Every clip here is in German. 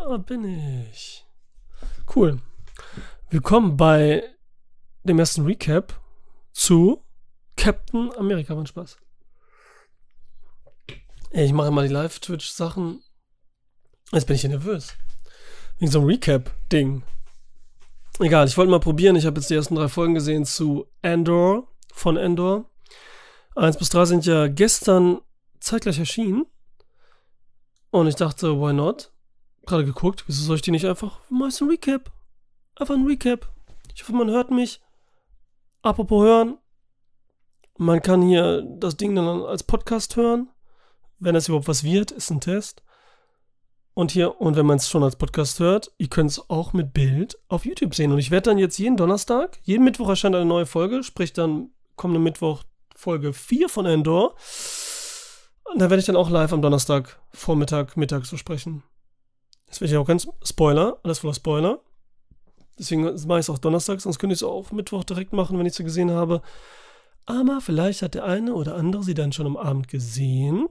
Da bin ich. Cool. Willkommen bei dem ersten Recap zu Captain America. War Spaß. Ey, ich mache immer die Live-Twitch-Sachen. Jetzt bin ich hier nervös. Wegen so einem Recap-Ding. Egal, ich wollte mal probieren. Ich habe jetzt die ersten 3 Folgen gesehen zu Andor, von Andor. 1 bis 3 sind ja gestern zeitgleich erschienen. Und ich dachte, why not? Gerade geguckt, wieso soll ich die nicht einfach? Mal ein Recap. Einfach ein Recap. Ich hoffe, man hört mich. Apropos hören. Man kann hier das Ding dann als Podcast hören. Wenn das überhaupt was wird, ist ein Test. Und wenn man es schon als Podcast hört, ihr könnt es auch mit Bild auf YouTube sehen. Und ich werde dann jetzt jeden Donnerstag, jeden Mittwoch erscheint eine neue Folge, sprich dann kommenden Mittwoch Folge 4 von Andor. Und da werde ich dann auch live am Donnerstag, Vormittag, Mittag so sprechen. Das werde ich auch ganz Spoiler, alles voller Spoiler. Deswegen mache ich es auch Donnerstag, sonst könnte ich es auch Mittwoch direkt machen, wenn ich sie gesehen habe. Aber vielleicht hat der eine oder andere sie dann schon am Abend gesehen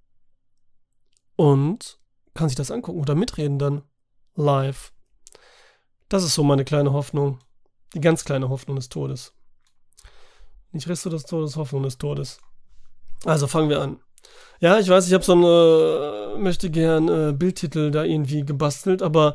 und kann sich das angucken oder mitreden dann live. Das ist so meine kleine Hoffnung. Die ganz kleine Hoffnung des Todes. Nicht Resto des Todes, Hoffnung des Todes. Also fangen wir an. Ja, ich weiß, ich habe so eine möchte gern Bildtitel da irgendwie gebastelt, aber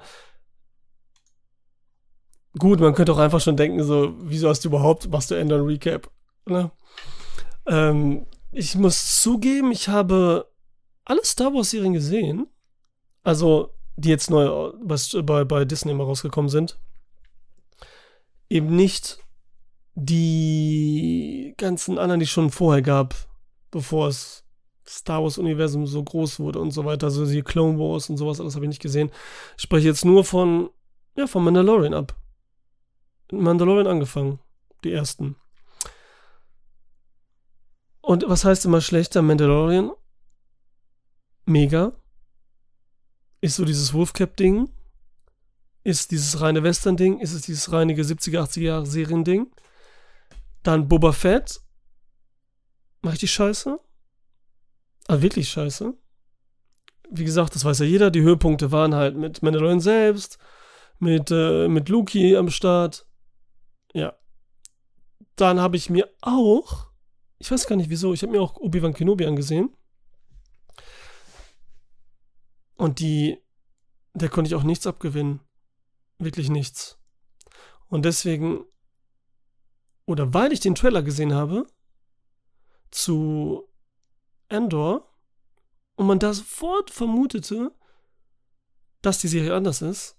gut, man könnte auch einfach schon denken, so, wieso machst du Andor ein Recap? Ne? Ich muss zugeben, ich habe alle Star Wars Serien gesehen, also die jetzt neu bei Disney mal rausgekommen sind. Eben nicht die ganzen anderen, die es schon vorher gab, bevor es Star Wars Universum so groß wurde und so weiter, also die Clone Wars und sowas, alles habe ich nicht gesehen. Ich spreche jetzt nur von Mandalorian ab. Mandalorian angefangen, die ersten. Und was heißt immer schlechter Mandalorian? Mega. Ist so dieses Wolfcap-Ding? Ist dieses reine Western-Ding? Ist es dieses reinige 70er, 80er Jahre Serien-Ding? Dann Boba Fett. Richtig scheiße. Aber wirklich scheiße. Wie gesagt, das weiß ja jeder. Die Höhepunkte waren halt mit Mandalorian selbst, mit Luki am Start. Ja. Dann habe ich mir auch, ich weiß gar nicht wieso, ich habe mir auch Obi-Wan Kenobi angesehen. Und der konnte ich auch nichts abgewinnen. Wirklich nichts. Und deswegen, oder weil ich den Trailer gesehen habe zu Andor und man da sofort vermutete, dass die Serie anders ist,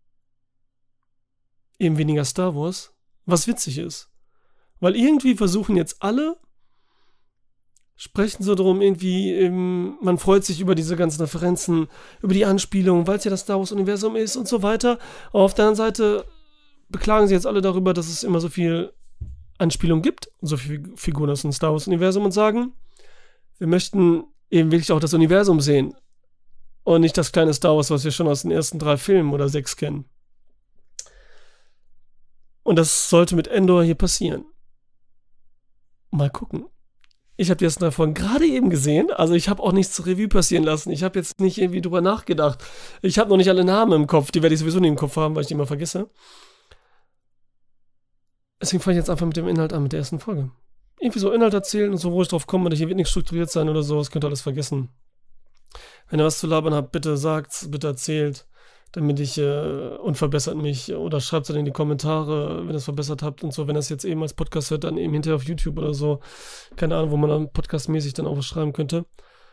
eben weniger Star Wars, was witzig ist. Weil irgendwie versuchen jetzt alle, sprechen so darum, irgendwie, man freut sich über diese ganzen Referenzen, über die Anspielungen, weil es ja das Star Wars-Universum ist und so weiter. Aber auf der anderen Seite beklagen sie jetzt alle darüber, dass es immer so viel Anspielung gibt und so viele Figuren aus dem Star Wars-Universum und sagen, wir möchten eben wirklich auch das Universum sehen und nicht das kleine Star Wars, was wir schon aus den ersten 3 Filmen oder 6 kennen. Und das sollte mit Andor hier passieren. Mal gucken. Ich habe die ersten 3 Folgen gerade eben gesehen, also ich habe auch nichts zur Revue passieren lassen. Ich habe jetzt nicht irgendwie drüber nachgedacht. Ich habe noch nicht alle Namen im Kopf, die werde ich sowieso nicht im Kopf haben, weil ich die immer vergesse. Deswegen fange ich jetzt einfach mit dem Inhalt an, mit der ersten Folge. Irgendwie so Inhalt erzählen und so, wo ich drauf komme, und hier wird nicht strukturiert sein oder so, das könnt ihr alles vergessen. Wenn ihr was zu labern habt, bitte sagt's, bitte erzählt, damit ich und verbessert mich oder schreibt es dann in die Kommentare, wenn ihr es verbessert habt und so. Wenn ihr es jetzt eben als Podcast hört, dann eben hinterher auf YouTube oder so. Keine Ahnung, wo man dann podcastmäßig dann auch was schreiben könnte.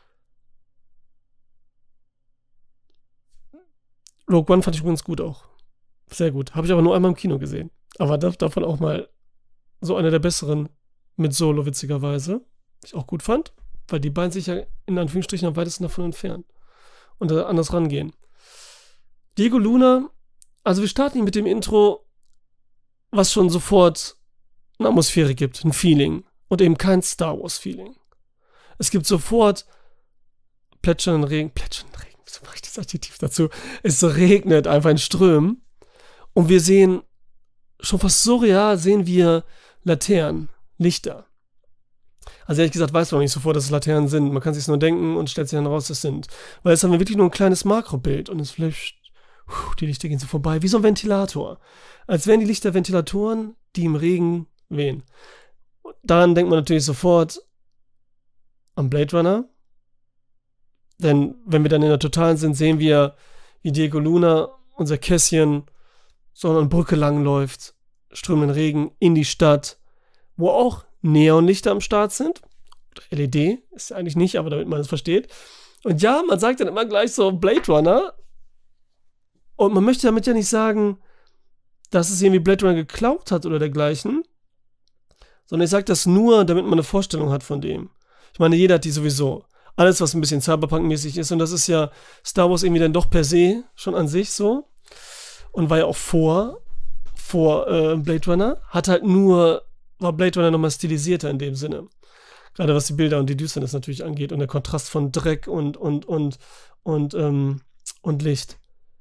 Rogue One fand ich übrigens gut auch. Sehr gut. Habe ich aber nur einmal im Kino gesehen. Aber davon auch mal so einer der besseren mit Solo, witzigerweise. Ich auch gut fand, weil die beiden sich ja in Anführungsstrichen am weitesten davon entfernen und da anders rangehen. Diego Luna, also wir starten mit dem Intro, was schon sofort eine Atmosphäre gibt, ein Feeling und eben kein Star Wars Feeling. Es gibt sofort plätschernden Regen, wieso mache ich das Adjektiv dazu? Es regnet einfach in Strömen und wir sehen, schon fast surreal sehen wir Laternen, Lichter. Also ehrlich gesagt weiß man noch nicht sofort, dass es Laternen sind. Man kann sich nur denken und stellt sich dann raus, das sind. Weil jetzt haben wir wirklich nur ein kleines Makrobild und es flitscht, Die Lichter gehen so vorbei, wie so ein Ventilator. Als wären die Lichter Ventilatoren, die im Regen wehen. Daran denkt man natürlich sofort an Blade Runner. Denn wenn wir dann in der Totalen sind, sehen wir, wie Diego Luna, unser Kässchen, so an einer Brücke langläuft, strömenden Regen in die Stadt, wo auch Neonlichter am Start sind. LED ist ja eigentlich nicht, aber damit man es versteht. Und ja, man sagt dann immer gleich so Blade Runner. Und man möchte damit ja nicht sagen, dass es irgendwie Blade Runner geklaut hat oder dergleichen. Sondern ich sage das nur, damit man eine Vorstellung hat von dem. Ich meine, jeder hat die sowieso. Alles, was ein bisschen Cyberpunk-mäßig ist. Und das ist ja Star Wars irgendwie dann doch per se schon an sich so. Und war ja auch vor Blade Runner. War Blade Runner nochmal stilisierter in dem Sinne. Gerade was die Bilder und die Düsternis natürlich angeht. Und der Kontrast von Dreck und Licht.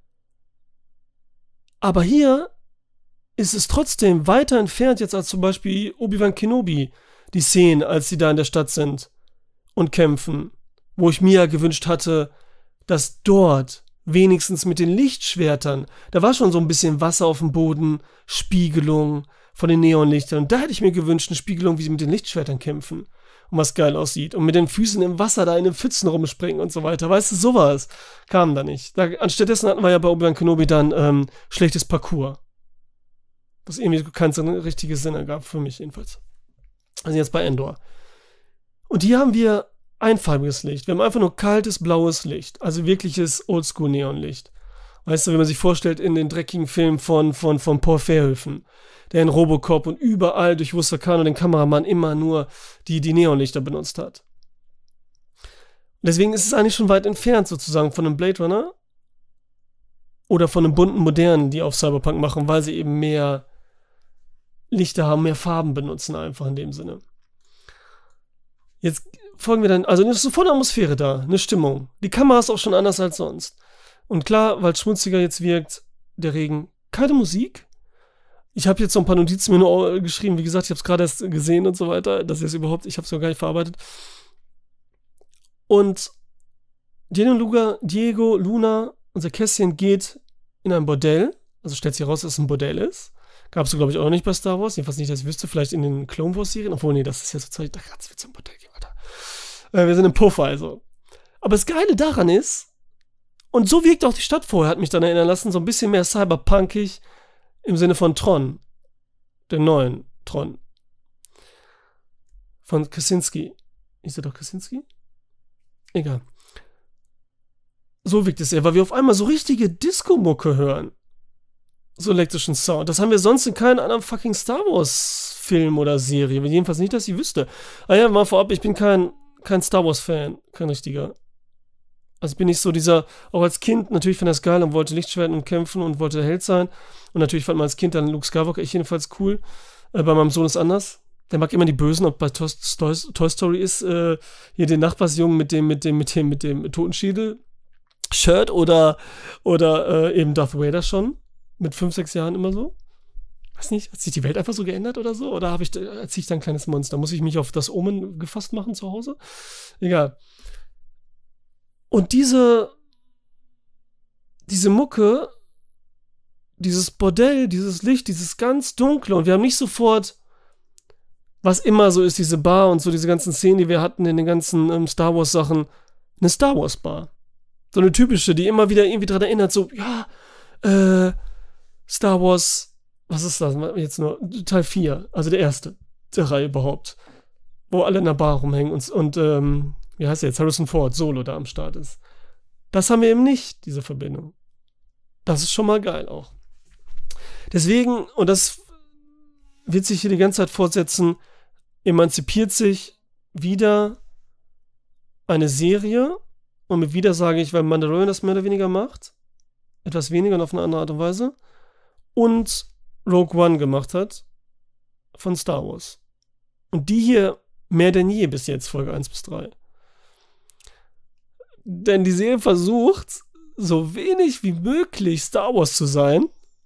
Aber hier ist es trotzdem weiter entfernt jetzt als zum Beispiel Obi-Wan Kenobi, die Szenen, als sie da in der Stadt sind und kämpfen, wo ich mir ja gewünscht hatte, dass dort wenigstens mit den Lichtschwertern, da war schon so ein bisschen Wasser auf dem Boden, Spiegelung von den Neonlichtern und da hätte ich mir gewünscht, eine Spiegelung, wie sie mit den Lichtschwertern kämpfen und was geil aussieht und mit den Füßen im Wasser da in den Pfützen rumspringen und so weiter, weißt du, sowas kam da nicht. Anstattdessen hatten wir ja bei Obi-Wan Kenobi dann schlechtes Parcours. Was irgendwie keinen so richtigen Sinn ergab, für mich jedenfalls. Also jetzt bei Endor. Und hier haben wir einfarbiges Licht. Wir haben einfach nur kaltes, blaues Licht. Also wirkliches Oldschool-Neonlicht. Weißt du, wie man sich vorstellt in den dreckigen Filmen von Paul Verhoeven, der in Robocop und überall durch Rustakhan und den Kameramann immer nur die Neonlichter benutzt hat. Und deswegen ist es eigentlich schon weit entfernt sozusagen von einem Blade Runner oder von einem bunten Modernen, die auf Cyberpunk machen, weil sie eben mehr Lichter haben, mehr Farben benutzen einfach in dem Sinne. Jetzt folgen wir dann, also es ist sofort eine Atmosphäre da, eine Stimmung. Die Kamera ist auch schon anders als sonst. Und klar, weil es schmutziger jetzt wirkt, der Regen, keine Musik. Ich habe jetzt so ein paar Notizen mir nur geschrieben, wie gesagt, ich habe es gerade erst gesehen und so weiter, dass jetzt überhaupt, ich habe es noch gar nicht verarbeitet. Und Diego Luna, unser Kässchen, geht in ein Bordell, also stellt sich heraus, dass es ein Bordell ist. Gab es, glaube ich, auch noch nicht bei Star Wars. Jedenfalls nicht, dass ich wüsste. Vielleicht in den Clone Wars-Serien. Obwohl, nee, das ist ja so Zeit. Da kann's wieder zum Bordell gehen, Alter. Wir sind im Puffer, also. Aber das Geile daran ist, und so wirkt auch die Stadt vorher, hat mich dann erinnern lassen, so ein bisschen mehr cyberpunkig im Sinne von Tron. Den neuen Tron. Von Krasinski. Ist er doch Krasinski? Egal. So wirkt es eher, weil wir auf einmal so richtige Disco-Mucke hören. So elektrischen Sound. Das haben wir sonst in keinem anderen fucking Star Wars Film oder Serie. Jedenfalls nicht, dass ich wüsste. Ah ja, mal vorab, ich bin kein Star Wars Fan. Kein richtiger. Also bin ich so dieser, auch als Kind, natürlich fand er es geil und wollte Lichtschwerten und kämpfen und wollte der Held sein. Und natürlich fand man als Kind dann Luke Skywalker, ich jedenfalls cool. Bei meinem Sohn ist anders. Der mag immer die Bösen, ob bei Toy Story ist, hier den Nachbarsjungen mit dem Totenschädel-Shirt oder eben Darth Vader schon. Mit 5, 6 Jahren immer so. Weiß nicht, hat sich die Welt einfach so geändert oder so? Oder erziehe ich da ein kleines Monster? Muss ich mich auf das Omen gefasst machen zu Hause? Egal. Und diese Mucke, dieses Bordell, dieses Licht, dieses ganz Dunkle, und wir haben nicht sofort, was immer so ist, diese Bar und so diese ganzen Szenen, die wir hatten in den ganzen Star Wars Sachen, eine Star Wars Bar. So eine typische, die immer wieder irgendwie daran erinnert, so, ja, Star Wars, was ist das jetzt nur? Teil 4, also der erste der Reihe überhaupt. Wo alle in der Bar rumhängen und wie heißt der jetzt? Harrison Ford, Solo da am Start ist. Das haben wir eben nicht, diese Verbindung. Das ist schon mal geil auch. Deswegen, und das wird sich hier die ganze Zeit fortsetzen, emanzipiert sich wieder eine Serie, und mit wieder sage ich, weil Mandalorian das mehr oder weniger macht, etwas weniger und auf eine andere Art und Weise, und Rogue One gemacht hat von Star Wars. Und die hier mehr denn je bis jetzt, Folge 1 bis 3. Denn die Serie versucht, so wenig wie möglich Star Wars zu sein,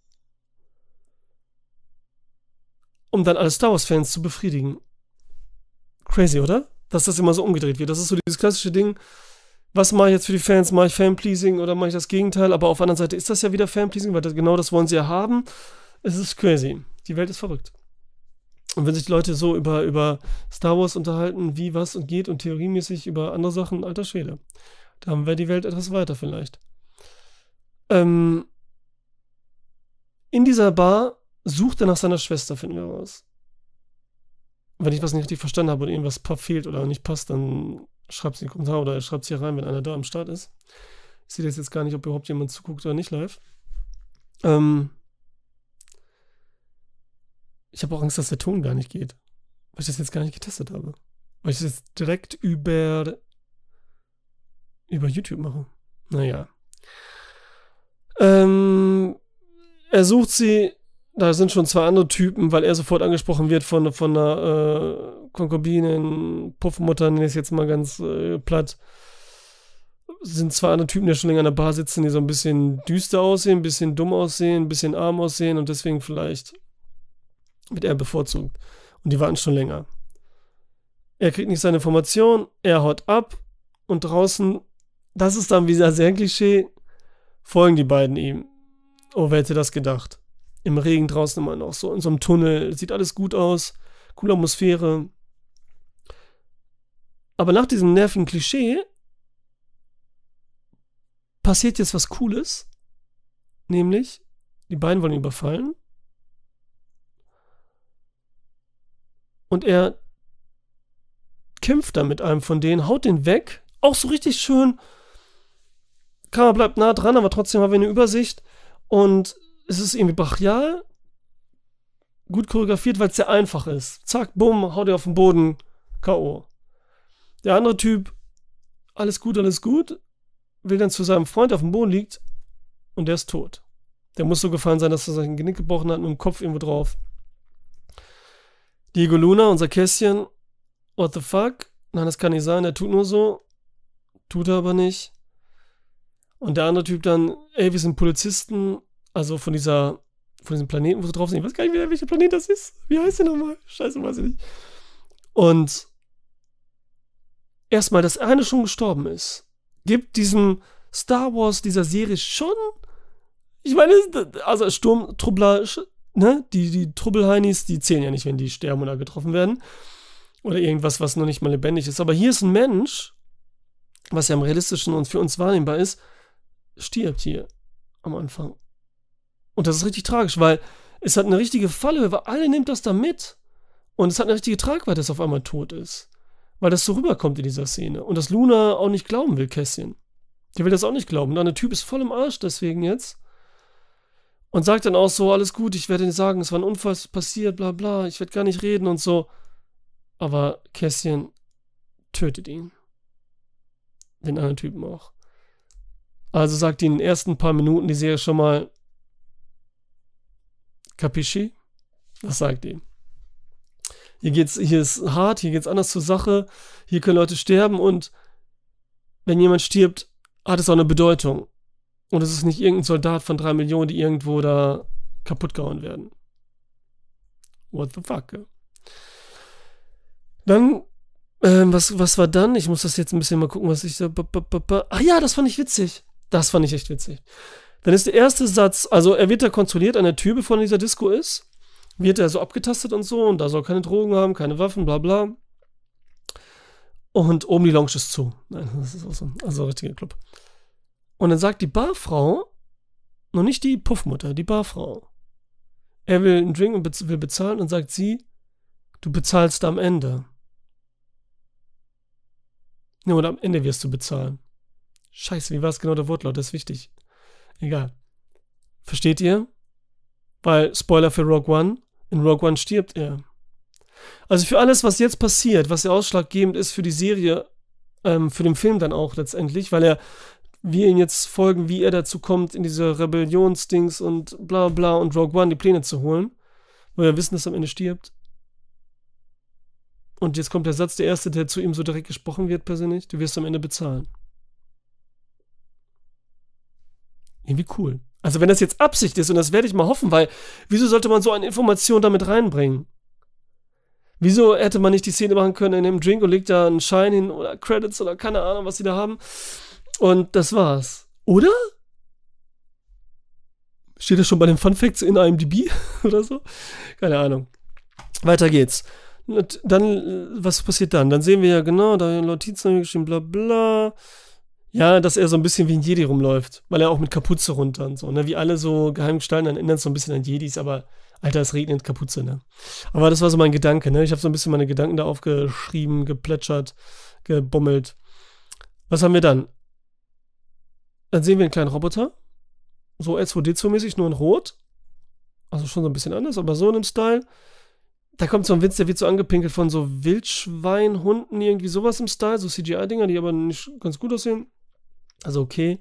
um dann alle Star Wars-Fans zu befriedigen. Crazy, oder? Dass das immer so umgedreht wird. Das ist so dieses klassische Ding, was mache ich jetzt für die Fans? Mache ich Fanpleasing oder mache ich das Gegenteil? Aber auf der anderen Seite ist das ja wieder Fanpleasing, weil genau das wollen sie ja haben. Es ist crazy. Die Welt ist verrückt. Und wenn sich die Leute so über Star Wars unterhalten, wie, was und geht und theoriemäßig über andere Sachen, alter Schwede, dann wäre die Welt etwas weiter vielleicht. In dieser Bar sucht er nach seiner Schwester, finden wir raus. Wenn ich was nicht richtig verstanden habe oder irgendwas fehlt oder nicht passt, dann schreibt es in die Kommentare oder schreibt es hier rein, wenn einer da am Start ist. Ich sehe das jetzt gar nicht, ob überhaupt jemand zuguckt oder nicht live. Ich habe auch Angst, dass der Ton gar nicht geht. Weil ich das jetzt gar nicht getestet habe. Weil ich das jetzt direkt über YouTube mache. Naja. Er sucht sie. Da sind schon 2 andere Typen, weil er sofort angesprochen wird von einer Konkubinin, Puffmutter, nenne ich es jetzt mal ganz platt. Sind 2 andere Typen, die schon länger an der Bar sitzen, die so ein bisschen düster aussehen, ein bisschen dumm aussehen, ein bisschen arm aussehen und deswegen vielleicht wird er bevorzugt. Und die warten schon länger. Er kriegt nicht seine Information, er haut ab und draußen, das ist dann wieder sehr Klischee, folgen die beiden ihm. Oh, wer hätte das gedacht? Im Regen draußen immer noch so in so einem Tunnel, sieht alles gut aus, coole Atmosphäre. Aber nach diesem nervigen Klischee passiert jetzt was Cooles, nämlich die beiden wollen ihn überfallen und er kämpft dann mit einem von denen, haut den weg, auch so richtig schön. Kamera bleibt nah dran, aber trotzdem haben wir eine Übersicht und es ist irgendwie brachial, gut choreografiert, weil es sehr einfach ist. Zack, bumm, haut er auf den Boden, K.O. Der andere Typ, alles gut, will dann zu seinem Freund, der auf dem Boden liegt und der ist tot. Der muss so gefallen sein, dass er sein Genick gebrochen hat und mit dem Kopf irgendwo drauf. Diego Luna, unser Kässchen, what the fuck? Nein, das kann nicht sein, der tut nur so. Tut er aber nicht. Und der andere Typ dann, ey, wir sind Polizisten, also von diesem Planeten, wo sie drauf sind. Ich weiß gar nicht mehr, welcher Planet das ist. Wie heißt der nochmal? Scheiße, weiß ich nicht. Und erstmal, dass einer schon gestorben ist, gibt diesem Star Wars, dieser Serie schon, ich meine, also Sturmtruppler, ne, die Trubbelheinis, die zählen ja nicht, wenn die sterben oder getroffen werden. Oder irgendwas, was noch nicht mal lebendig ist. Aber hier ist ein Mensch, was ja am realistischen und für uns wahrnehmbar ist, stirbt hier am Anfang. Und das ist richtig tragisch, weil es hat eine richtige Falle, weil alle nimmt das da mit. Und es hat eine richtige Tragweite, dass er auf einmal tot ist. Weil das so rüberkommt in dieser Szene. Und dass Luna auch nicht glauben will, Kässchen. Die will das auch nicht glauben. Und der Typ ist voll im Arsch deswegen jetzt. Und sagt dann auch so, alles gut, ich werde dir sagen, es war ein Unfall passiert, bla bla, ich werde gar nicht reden und so. Aber Kässchen tötet ihn. Den anderen Typen auch. Also sagt ihn in den ersten paar Minuten die Serie schon mal, Capisci? Das sagt ihm. Hier ist hart, hier geht's anders zur Sache, hier können Leute sterben und wenn jemand stirbt, hat es auch eine Bedeutung. Und es ist nicht irgendein Soldat von 3 Millionen, die irgendwo da kaputt gehauen werden. What the fuck? Ja? Dann, was war dann? Ich muss das jetzt ein bisschen mal gucken, was ich so. Ach ja, das fand ich witzig. Das fand ich echt witzig. Dann ist der erste Satz, also er wird da kontrolliert an der Tür, bevor er in dieser Disco ist. Wird er so abgetastet und so und da soll keine Drogen haben, keine Waffen, bla bla. Und oben die Lounge ist zu. Nein, das ist auch so, also ein richtiger Club. Und dann sagt die Barfrau, noch nicht die Puffmutter, die Barfrau, er will einen Drink und will bezahlen und sagt sie, du bezahlst am Ende. Ja, und am Ende wirst du bezahlen. Scheiße, wie war es genau der Wortlaut? Das ist wichtig. Egal. Versteht ihr? Weil, Spoiler für Rogue One, in Rogue One stirbt er. Also für alles, was jetzt passiert, was ja ausschlaggebend ist für die Serie, für den Film dann auch letztendlich, weil wir ihn jetzt folgen, wie er dazu kommt, in diese Rebellionsdings und bla bla und Rogue One die Pläne zu holen, wo wir wissen, dass er am Ende stirbt. Und jetzt kommt der Satz, der erste, der zu ihm so direkt gesprochen wird persönlich, du wirst am Ende bezahlen. Irgendwie cool. Also wenn das jetzt Absicht ist, und das werde ich mal hoffen, weil wieso sollte man so eine Information damit reinbringen? Wieso hätte man nicht die Szene machen können in dem Drink und legt da einen Schein hin oder Credits oder keine Ahnung, was sie da haben? Und das war's. Oder? Steht das schon bei den Fun Facts in IMDb oder so? Keine Ahnung. Weiter geht's. Und dann, was passiert dann? Dann sehen wir ja genau, da Notizen geschrieben, bla bla. Ja, dass er so ein bisschen wie ein Jedi rumläuft, weil er auch mit Kapuze runter und so, ne? Wie alle so Geheimgestalten, dann erinnert es so ein bisschen an Jedis, aber Alter, es regnet Kapuze, ne? Aber das war so mein Gedanke, ne? Ich habe so ein bisschen meine Gedanken da aufgeschrieben, geplätschert, gebummelt. Was haben wir dann? Dann sehen wir einen kleinen Roboter. So R2D2-mäßig, nur in Rot. Also schon so ein bisschen anders, aber so in einem Style. Da kommt so ein Witz, der wird so angepinkelt von so Wildschweinhunden, irgendwie sowas im Style, so CGI-Dinger, die aber nicht ganz gut aussehen. Also okay.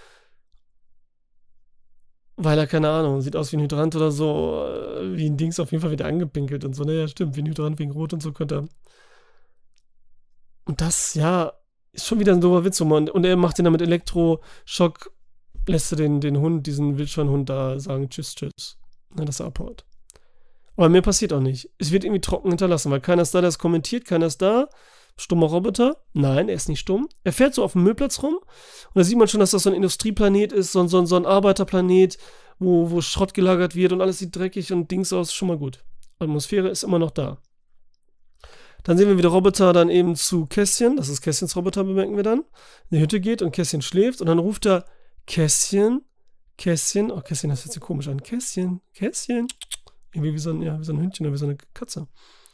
Weil er, keine Ahnung, sieht aus wie ein Hydrant oder so, wie ein Dings auf jeden Fall wieder angepinkelt und so. Naja, stimmt, wie ein Hydrant wegen Rot und so könnte er. Und das, ja, ist schon wieder ein doofer Witz. Und er macht den dann mit Elektroschock, lässt er den Hund, diesen Wildschweinhund da sagen, tschüss, tschüss. Na, dass er abhaut. Aber mehr passiert auch nicht. Es wird irgendwie trocken hinterlassen, weil keiner ist da, der es kommentiert, keiner ist da. Stummer Roboter? Nein, er ist nicht stumm. Er fährt so auf dem Müllplatz rum und da sieht man schon, dass das so ein Industrieplanet ist, so ein Arbeiterplanet, wo Schrott gelagert wird und alles sieht dreckig und Dings aus. Schon mal gut. Atmosphäre ist immer noch da. Dann sehen wir, wie der Roboter dann eben zu Kässchen, das ist Kässchens Roboter, bemerken wir dann, in die Hütte geht und Kässchen schläft und dann ruft er Kässchen, oh Kässchen, das hört sich komisch an, Kässchen. Irgendwie wie so ein Hündchen oder wie so eine Katze.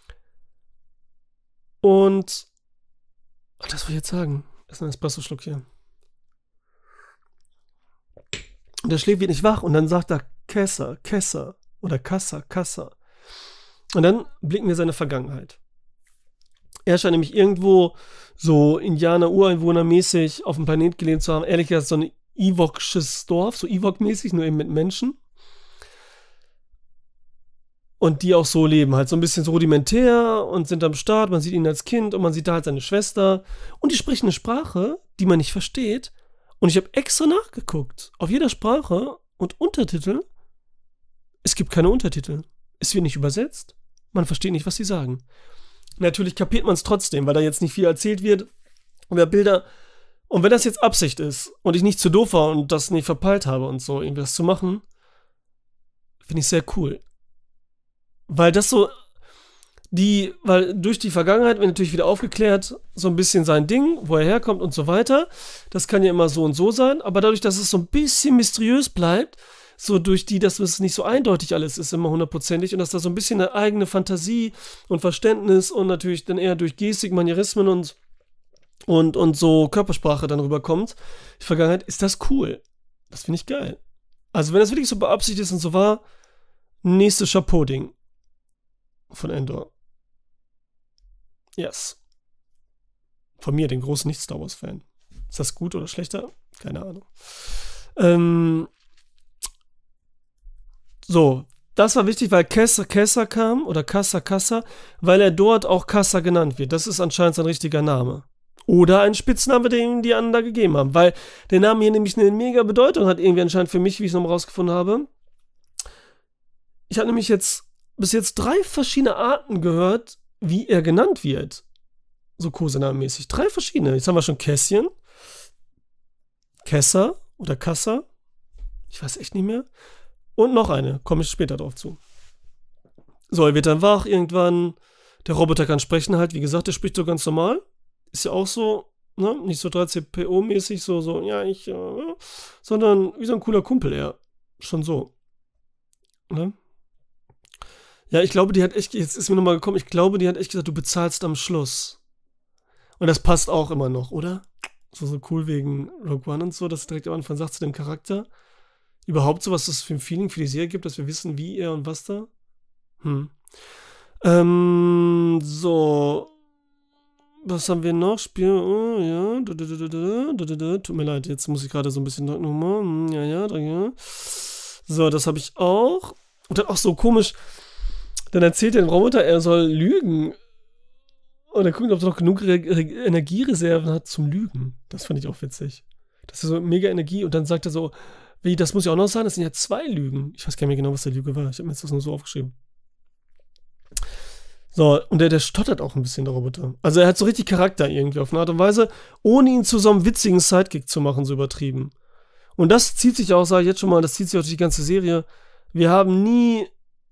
Und das wollte ich jetzt sagen. Das ist ein Espresso-Schluck hier. Und der schläft wird nicht wach und dann sagt er Kessa oder Kassa. Und dann blicken wir seine Vergangenheit. Er scheint nämlich irgendwo so Indianer-Ureinwohner-mäßig auf dem Planet gelebt zu haben. Ehrlich gesagt, so ein Ewoksches Dorf, so Ewok-mäßig, nur eben mit Menschen. Und die auch so leben, halt so ein bisschen so rudimentär und sind am Start, man sieht ihn als Kind und man sieht da halt seine Schwester und die sprechen eine Sprache, die man nicht versteht und ich habe extra nachgeguckt, auf jeder Sprache und Untertitel, es gibt keine Untertitel, es wird nicht übersetzt, man versteht nicht, was sie sagen. Natürlich kapiert man es trotzdem, weil da jetzt nicht viel erzählt wird über Bilder und wenn das jetzt Absicht ist und ich nicht zu doof war und das nicht verpeilt habe und so, irgendwas zu machen, finde ich sehr cool. Weil das so, weil durch die Vergangenheit wird natürlich wieder aufgeklärt, so ein bisschen sein Ding, wo er herkommt und so weiter. Das kann ja immer so und so sein, aber dadurch, dass es so ein bisschen mysteriös bleibt, so durch dass es nicht so eindeutig alles ist, immer hundertprozentig, und dass da so ein bisschen eine eigene Fantasie und Verständnis und natürlich dann eher durch Gestik, Manierismen und so Körpersprache dann rüberkommt, die Vergangenheit, ist das cool. Das finde ich geil. Also wenn das wirklich so beabsichtigt ist und so war, nächstes Chapeau-Ding. Von Endor. Yes. Von mir, den großen Nicht-Star Wars-Fan. Ist das gut oder schlechter? Keine Ahnung. So, das war wichtig, weil Kessa kam, oder Kassa, weil er dort auch Kassa genannt wird. Das ist anscheinend sein richtiger Name. Oder ein Spitzname, den die anderen da gegeben haben. Weil der Name hier nämlich eine mega Bedeutung hat, irgendwie anscheinend für mich, wie ich es nochmal rausgefunden habe. Ich habe nämlich bis jetzt 3 verschiedene Arten gehört, wie er genannt wird. So Kosenamen-mäßig. 3 verschiedene. Jetzt haben wir schon Kässchen, Kessa oder Kassa. Ich weiß echt nicht mehr. Und noch eine. Komme ich später drauf zu. So, er wird dann wach irgendwann. Der Roboter kann sprechen halt. Wie gesagt, der spricht so ganz normal. Ist ja auch so, ne? Nicht so 3CPO-mäßig, sondern wie so ein cooler Kumpel eher. Schon so. Ne? Ja, ich glaube, die hat echt, jetzt ist mir nochmal gekommen, ich glaube, die hat echt gesagt, du bezahlst am Schluss. Und das passt auch immer noch, oder? So cool wegen Rogue One und so, dass direkt am Anfang sagt zu dem Charakter. Überhaupt so, was das für ein Feeling für die Serie gibt, dass wir wissen, wie er und was da. So. Was haben wir noch? Spiel, ja. Tut mir leid, jetzt muss ich gerade so ein bisschen drücken. Ja. So, das habe ich auch. Und dann auch so komisch. Dann erzählt der Roboter, er soll lügen. Und dann gucken, ob er noch genug Energiereserven hat zum Lügen. Das fand ich auch witzig. Das ist so mega Energie. Und dann sagt er so, wie, das muss ja auch noch sein, das sind ja 2 Lügen. Ich weiß gar nicht mehr genau, was der Lüge war. Ich habe mir jetzt das nur so aufgeschrieben. So, und der stottert auch ein bisschen, der Roboter. Also er hat so richtig Charakter irgendwie auf eine Art und Weise, ohne ihn zu so einem witzigen Sidekick zu machen, so übertrieben. Und das zieht sich auch, sage ich jetzt schon mal, das zieht sich auch durch die ganze Serie. Wir haben nie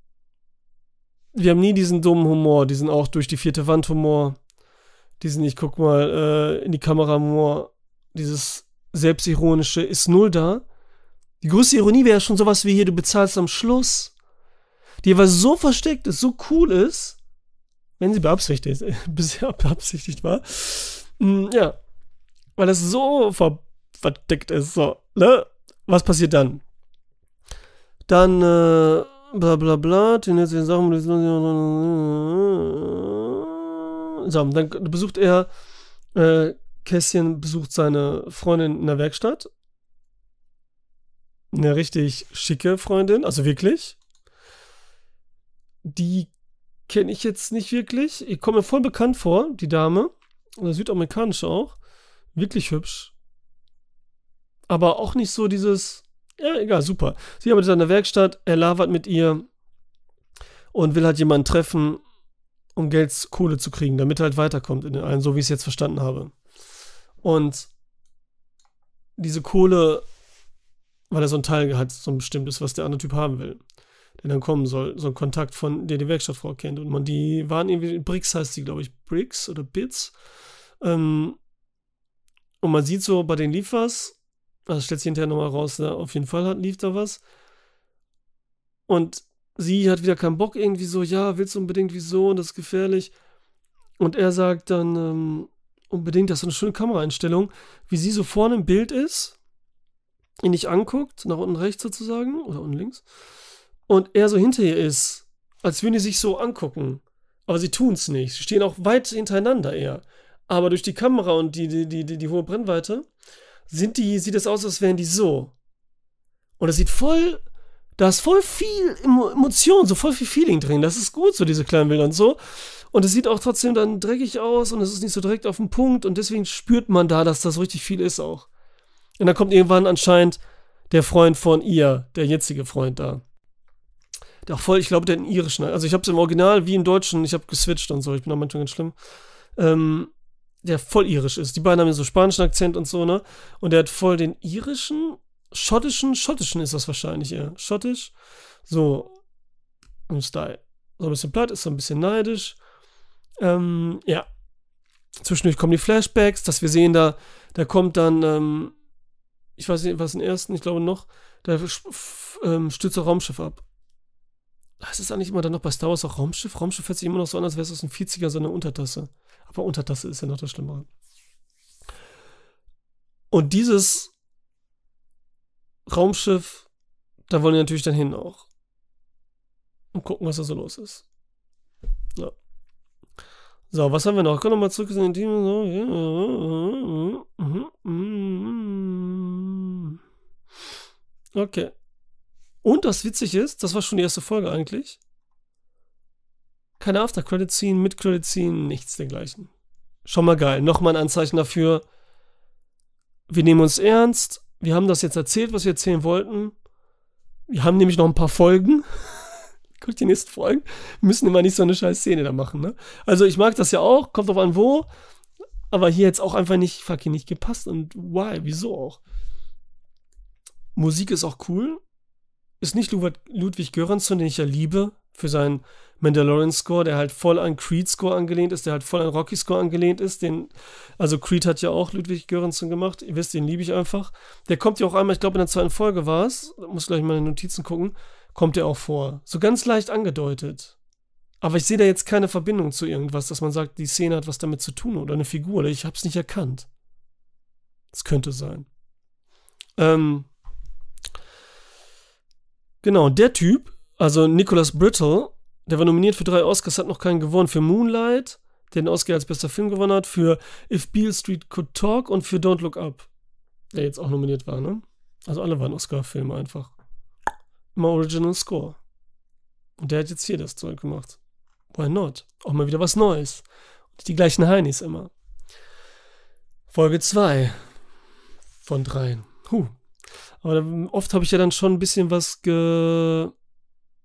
diesen dummen Humor, diesen auch durch die vierte Wand Humor, diesen ich guck mal in die Kamera Humor, dieses selbstironische ist null da. Die größte Ironie wäre schon sowas wie hier, du bezahlst am Schluss, die aber so versteckt ist, so cool ist, wenn sie bisher beabsichtigt war. Ja, weil es so verdeckt ist. So, ne? Was passiert dann? Dann, bla bla bla, so, dann besucht er, Kässchen besucht seine Freundin in der Werkstatt. Eine richtig schicke Freundin, also wirklich. Die kenne ich jetzt nicht wirklich. Ich komme mir voll bekannt vor, die Dame. Oder südamerikanisch auch. Wirklich hübsch. Aber auch nicht so dieses, ja, egal, super. Sie arbeitet an der Werkstatt, er labert mit ihr und will halt jemanden treffen, um Kohle zu kriegen, damit er halt weiterkommt in den einen, so wie ich es jetzt verstanden habe. Und diese Kohle, weil er so ein Teil halt so ein bestimmtes, was der andere Typ haben will, der dann kommen soll, so ein Kontakt von, der die Werkstattfrau kennt. Und die waren irgendwie, Bricks heißt die, glaube ich, Bricks oder Bits. Und man sieht so, bei denen lief was. Also stellt sich hinterher nochmal raus, ja, auf jeden Fall lief da was. Und sie hat wieder keinen Bock irgendwie so, ja, willst du unbedingt, wieso, und das ist gefährlich. Und er sagt dann, unbedingt, das ist eine schöne Kameraeinstellung, wie sie so vorne im Bild ist, ihn nicht anguckt, nach unten rechts sozusagen, oder unten links, und er so hinter ihr ist, als würden die sich so angucken. Aber sie tun es nicht. Sie stehen auch weit hintereinander eher. Aber durch die Kamera und die hohe Brennweite sieht es aus, als wären die so. Und da ist voll viel Emotion, so voll viel Feeling drin. Das ist gut, so diese kleinen Bilder und so. Und es sieht auch trotzdem dann dreckig aus und es ist nicht so direkt auf den Punkt und deswegen spürt man da, dass das richtig viel ist auch. Und dann kommt irgendwann anscheinend der Freund von ihr, der jetzige Freund da. Der auch voll, ich glaube, der hat einen irischen, also ich habe es im Original wie im Deutschen, ich habe geswitcht und so, ich bin da manchmal ganz schlimm. Der voll irisch ist. Die beiden haben ja so spanischen Akzent und so, ne? Und der hat voll den irischen, schottischen ist das wahrscheinlich eher. Schottisch. So, im Style. So ein bisschen platt, ist so ein bisschen neidisch. Ja. Zwischendurch kommen die Flashbacks, dass wir sehen, da kommt dann, ich weiß nicht, was den ersten, ich glaube noch, da stürzt ein Raumschiff ab. Das ist eigentlich immer dann noch bei Star Wars auch Raumschiff. Raumschiff hört sich immer noch so an, als wäre es aus den 40er so eine Untertasse. Aber Untertasse ist ja noch das Schlimmere. Und dieses Raumschiff, da wollen wir natürlich dann hin auch. Und gucken, was da so los ist. Ja. So, was haben wir noch? Können wir mal zurück in den Team. Okay. Und was witzig ist, das war schon die erste Folge eigentlich. Keine After-Credit-Scene, Mid-Credit-Scene, nichts dergleichen. Schon mal geil. Nochmal ein Anzeichen dafür. Wir nehmen uns ernst. Wir haben das jetzt erzählt, was wir erzählen wollten. Wir haben nämlich noch ein paar Folgen. Guck die nächsten Folgen. Wir müssen immer nicht so eine scheiß Szene da machen, ne? Also ich mag das ja auch. Kommt drauf an, wo. Aber hier jetzt auch einfach nicht fucking nicht gepasst. Und why? Wieso auch? Musik ist auch cool. Ist nicht Ludwig Göransson, den ich ja liebe, für seinen Mandalorian-Score, der halt voll an Creed-Score angelehnt ist, der halt voll an Rocky-Score angelehnt ist. Also Creed hat ja auch Ludwig Göransson gemacht. Ihr wisst, den liebe ich einfach. Der kommt ja auch einmal, ich glaube in der zweiten Folge war es, muss gleich mal in die Notizen gucken, kommt der auch vor. So ganz leicht angedeutet. Aber ich sehe da jetzt keine Verbindung zu irgendwas, dass man sagt, die Szene hat was damit zu tun oder eine Figur oder ich habe es nicht erkannt. Das könnte sein. Genau, der Typ, also Nicholas Brittle, der war nominiert für 3 Oscars, hat noch keinen gewonnen. Für Moonlight, der den Oscar als bester Film gewonnen hat, für If Beale Street Could Talk und für Don't Look Up, der jetzt auch nominiert war, ne? Also alle waren Oscar-Filme einfach. Immer Original Score. Und der hat jetzt hier das Zeug gemacht. Why not? Auch mal wieder was Neues. Und die gleichen Heinis immer. Folge 2 von 3. Aber oft habe ich ja dann schon ein bisschen was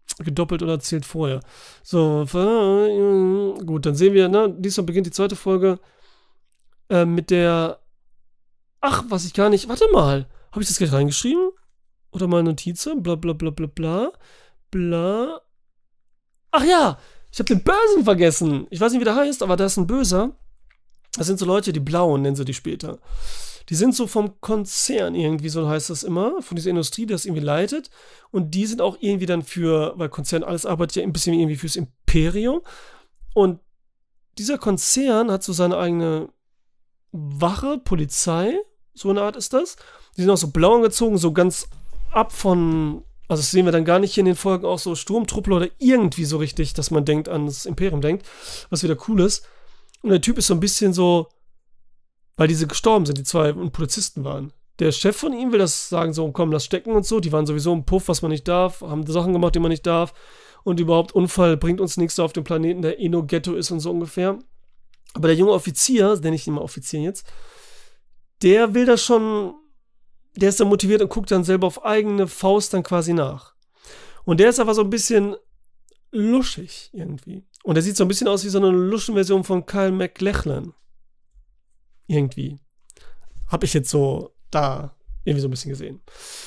gedoppelt oder zählt vorher. So, gut, dann sehen wir, ne, diesmal beginnt die zweite Folge mit der, ach, was ich gar nicht, warte mal, habe ich das gleich reingeschrieben? Oder mal Notizen, bla bla bla bla bla, bla. Ach ja, ich habe den Bösen vergessen. Ich weiß nicht, wie der heißt, aber da ist ein Böser. Das sind so Leute, die Blauen nennen sie die später. Die sind so vom Konzern irgendwie, so heißt das immer, von dieser Industrie, die das irgendwie leitet. Und die sind auch irgendwie dann weil Konzern alles arbeitet ja ein bisschen irgendwie fürs Imperium. Und dieser Konzern hat so seine eigene Wache, Polizei, so eine Art ist das. Die sind auch so blau angezogen, so ganz ab von, also das sehen wir dann gar nicht hier in den Folgen, auch so Sturmtruppler oder irgendwie so richtig, dass man denkt an das Imperium denkt, was wieder cool ist. Und der Typ ist so ein bisschen so, weil diese gestorben sind, die zwei und Polizisten waren. Der Chef von ihm will das sagen, so, komm, lass stecken und so. Die waren sowieso im Puff, was man nicht darf, haben Sachen gemacht, die man nicht darf. Und überhaupt, Unfall bringt uns nichts auf dem Planeten, der eh nur Ghetto ist und so ungefähr. Aber der junge Offizier, nenne ich ihn mal Offizier jetzt, der will das schon, der ist dann motiviert und guckt dann selber auf eigene Faust dann quasi nach. Und der ist aber so ein bisschen luschig irgendwie. Und der sieht so ein bisschen aus wie so eine Luschenversion von Kyle MacLachlan. Irgendwie. Hab ich jetzt so da irgendwie so ein bisschen gesehen.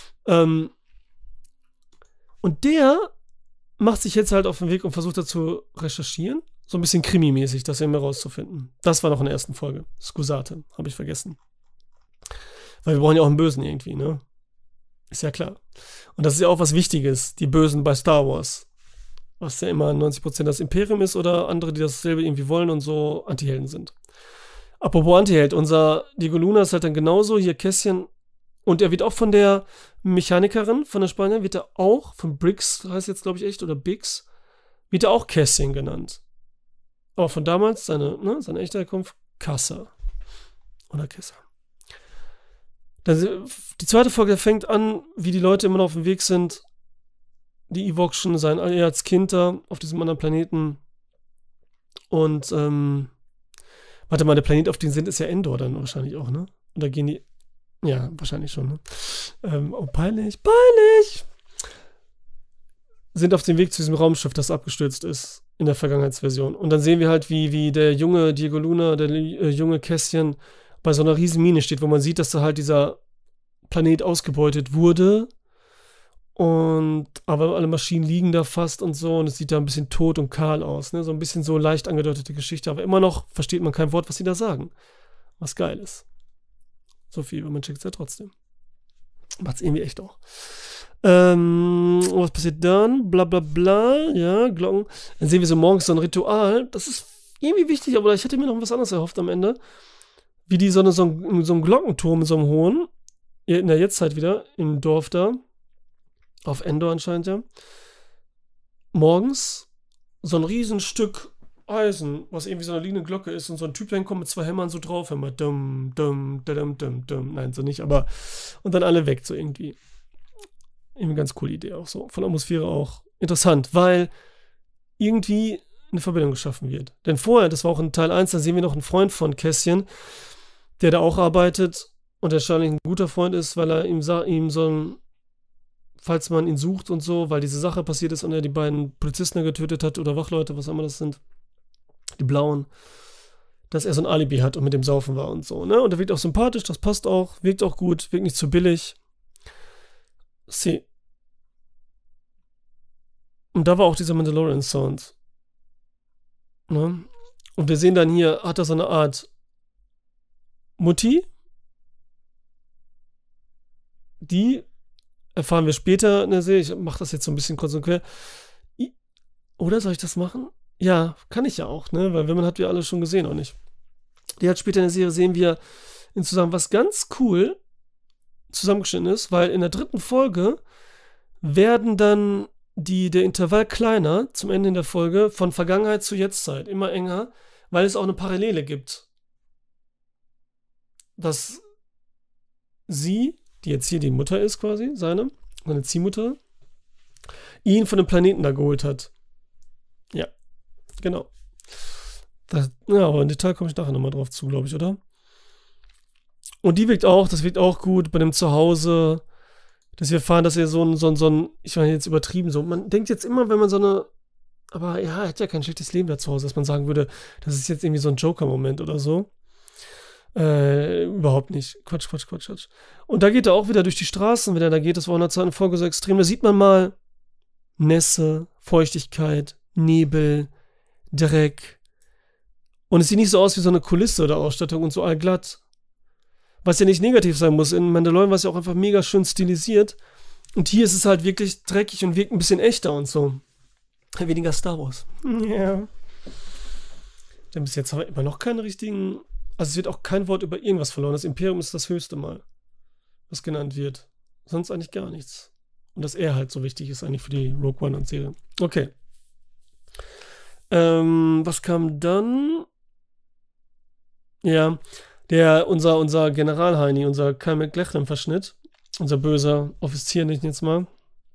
Und der macht sich jetzt halt auf den Weg und versucht da zu recherchieren. So ein bisschen krimimäßig, das irgendwie rauszufinden. Das war noch in der ersten Folge. Scusate, habe ich vergessen. Weil wir brauchen ja auch einen Bösen irgendwie, ne? Ist ja klar. Und das ist ja auch was Wichtiges, die Bösen bei Star Wars. Was ja immer 90% das Imperium ist oder andere, die dasselbe irgendwie wollen und so Antihelden sind. Apropos Antiheld, unser Diego Luna ist halt dann genauso, hier Kässchen, und er wird auch von der Mechanikerin, von der Spanierin, wird er auch, von Briggs, heißt jetzt glaube ich echt, oder Biggs, wird er auch Kässchen genannt. Aber von damals, seine echte Herkunft, Kassa. Oder Kessa. Die zweite Folge fängt an, wie die Leute immer noch auf dem Weg sind, die Ewokshen sein, er als Kind da auf diesem anderen Planeten. Und, warte mal, der Planet, auf den sind, ist ja Endor dann wahrscheinlich auch, ne? Und da gehen die, ja, wahrscheinlich schon, ne? Oh, peinlich. Sind auf dem Weg zu diesem Raumschiff, das abgestürzt ist in der Vergangenheitsversion. Und dann sehen wir halt, wie der junge Diego Luna, der junge Kässchen bei so einer riesen Mine steht, wo man sieht, dass da halt dieser Planet ausgebeutet wurde. Aber alle Maschinen liegen da fast und so und es sieht da ein bisschen tot und kahl aus, ne? So ein bisschen so leicht angedeutete Geschichte, aber immer noch versteht man kein Wort, was sie da sagen. Was geil ist. So viel, aber man checkt es ja trotzdem. Macht's irgendwie echt auch. Was passiert dann? Bla bla bla, ja, Glocken. Dann sehen wir so morgens so ein Ritual. Das ist irgendwie wichtig, aber ich hätte mir noch was anderes erhofft am Ende. Wie die so einen Glockenturm in so einem hohen, in der Jetztzeit wieder, im Dorf da, auf Endor anscheinend, ja, morgens so ein Riesenstück Eisen, was irgendwie so eine liegende Glocke ist und so ein Typ kommt mit zwei Hämmern so drauf, immer dumm, dumm, dumm, dumm, dumm, nein, so nicht, aber und dann alle weg, so irgendwie. Irgendwie eine ganz coole Idee auch so, von Atmosphäre auch interessant, weil irgendwie eine Verbindung geschaffen wird. Denn vorher, das war auch in Teil 1, da sehen wir noch einen Freund von Kässchen, der da auch arbeitet und der wahrscheinlich ein guter Freund ist, weil er ihm so ein, falls man ihn sucht und so, weil diese Sache passiert ist und er die beiden Polizisten getötet hat oder Wachleute, was auch immer das sind, die Blauen, dass er so ein Alibi hat und mit dem Saufen war und so, ne? Und er wirkt auch sympathisch, das passt auch, wirkt auch gut, wirkt nicht zu billig. See. Und da war auch dieser Mandalorian-Sound. Ne? Und wir sehen dann hier, hat er so eine Art Mutti, die erfahren wir später in der Serie. Ich mache das jetzt so ein bisschen kurz und quer. Oder soll ich das machen? Ja, kann ich ja auch, ne? Weil wenn man hat wir alle schon gesehen, auch nicht. Die hat später in der Serie sehen wir in zusammen was ganz cool zusammengeschnitten ist, weil in der 3. Folge werden dann der Intervall kleiner zum Ende in der Folge von Vergangenheit zu Jetztzeit immer enger, weil es auch eine Parallele gibt. Dass sie, die jetzt hier die Mutter ist quasi, seine Ziehmutter, ihn von dem Planeten da geholt hat. Ja, genau. Ja, aber im Detail komme ich nachher nochmal drauf zu, glaube ich, oder? Und das wirkt auch gut bei dem Zuhause. dass wir erfahren, dass er so ein, ich meine jetzt übertrieben so, man denkt jetzt immer, wenn man so eine, aber ja, er hat ja kein schlechtes Leben da zu Hause, dass man sagen würde, das ist jetzt irgendwie so ein Joker-Moment oder so. Überhaupt nicht. Quatsch. Und da geht er auch wieder durch die Straßen, wenn er da geht, das war in der zweiten Folge so extrem, da sieht man mal Nässe, Feuchtigkeit, Nebel, Dreck. Und es sieht nicht so aus wie so eine Kulisse oder Ausstattung und so allglatt. Was ja nicht negativ sein muss. In Mandalorian war es ja auch einfach mega schön stilisiert. Und hier ist es halt wirklich dreckig und wirkt ein bisschen echter und so. Weniger Star Wars. Ja. Denn bis jetzt haben wir immer noch keine richtigen. Also es wird auch kein Wort über irgendwas verloren. Das Imperium ist das höchste Mal, was genannt wird. Sonst eigentlich gar nichts. Und dass er halt so wichtig ist eigentlich für die Rogue One und Serie. Okay. Was kam dann? Ja, unser General Heini, unser Kyle MacLachlan-Verschnitt, unser böser Offizier, nicht jetzt mal,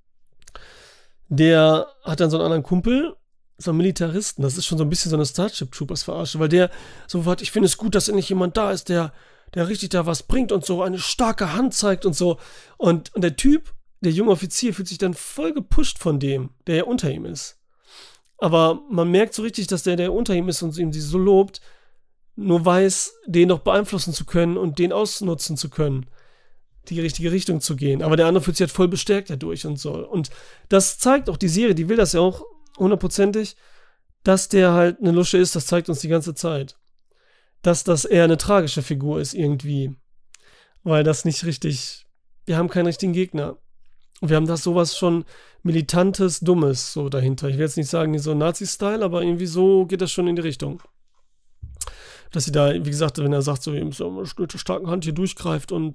der hat dann so einen anderen Kumpel, so einen Militaristen, das ist schon so ein bisschen so eine Starship Troopers Verarsche, weil der so hat, ich finde es gut, dass endlich jemand da ist, der richtig da was bringt und so eine starke Hand zeigt und so. Und der Typ, der junge Offizier, fühlt sich dann voll gepusht von dem, der ja unter ihm ist. Aber man merkt so richtig, dass der unter ihm ist und ihm sie so lobt, nur weiß, den noch beeinflussen zu können und den ausnutzen zu können, die richtige Richtung zu gehen. Aber der andere fühlt sich halt voll bestärkt dadurch und so. Und das zeigt auch die Serie, die will das ja auch hundertprozentig, dass der halt eine Lusche ist, das zeigt uns die ganze Zeit. Dass das eher eine tragische Figur ist irgendwie. Weil das nicht richtig, wir haben keinen richtigen Gegner. Und wir haben das sowas schon Militantes, Dummes so dahinter. Ich will jetzt nicht sagen, so Nazi-Style, aber irgendwie so geht das schon in die Richtung. Dass sie da, wie gesagt, wenn er sagt, so mit so einer starken Hand hier durchgreift und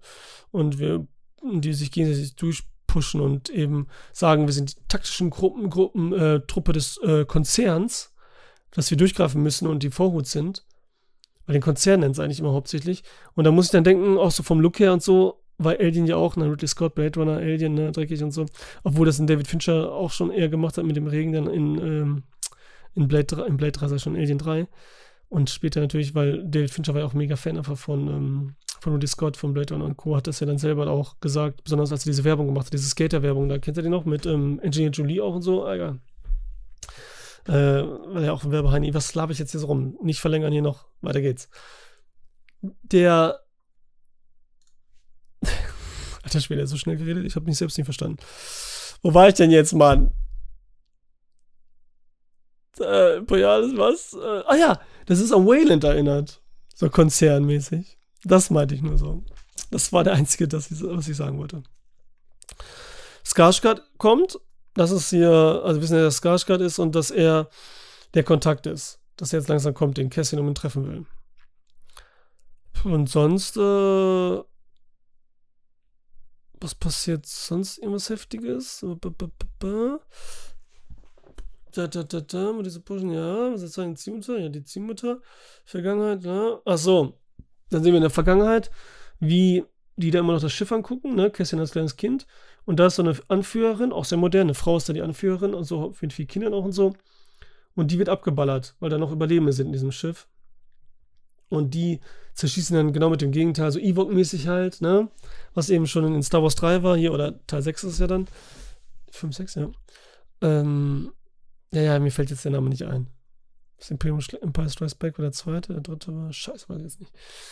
die sich gegenseitig durchpushen und eben sagen, wir sind die taktischen Truppe des Konzerns, dass wir durchgreifen müssen und die Vorhut sind. Weil den Konzern nennt es eigentlich immer hauptsächlich. Und da muss ich dann denken, auch so vom Look her und so, weil Alien ja auch, ne, Ridley Scott, Blade Runner, Alien, ne, dreckig und so. Obwohl das in David Fincher auch schon eher gemacht hat mit dem Regen dann in Blade 3 sei schon Alien 3. Und später natürlich, weil David Fincher war ja auch mega Fan einfach von Ridley Scott, von Blade Runner und Co. Hat das ja dann selber auch gesagt, besonders als er diese Werbung gemacht hat, diese Skater-Werbung, da kennt ihr den noch mit Angelina Jolie auch und so, Alter. Weil er auch ein Werbeheini, was laber ich jetzt hier so rum? Nicht verlängern hier noch, weiter geht's. Der Alter Schwede, so schnell geredet, ich habe mich selbst nicht verstanden. Wo war ich denn jetzt, Mann? Borealis, was? Ja, das ist an Wayland erinnert. So konzernmäßig. Das meinte ich nur so. Das war der einzige, was ich sagen wollte. Skarsgård kommt. Das ist hier, also wir wissen ja, dass Skarsgård ist und dass er der Kontakt ist. Dass er jetzt langsam kommt, den Cassian um ihn treffen will. Und sonst, was passiert sonst? Irgendwas Heftiges? Mit dieser Pushen, ja, was ist das? Ziehmutter? Ja, die Ziehmutter. Vergangenheit, ja. Achso. Dann sehen wir in der Vergangenheit, wie die da immer noch das Schiff angucken, ne? Cassian als kleines Kind. Und da ist so eine Anführerin, auch sehr modern, eine Frau ist da die Anführerin und so, mit 4 Kindern auch und so. Und die wird abgeballert, weil da noch Überlebende sind in diesem Schiff. Und die zerschießen dann genau mit dem Gegenteil, so Ewok-mäßig halt, ne? Was eben schon in Star Wars 3 war, hier, oder Teil 6 ist es ja dann. 5, 6, ja. Ja, mir fällt jetzt der Name nicht ein. Das Imperium Empire Strikes Back war der zweite, der dritte war, scheiße, weiß ich jetzt nicht.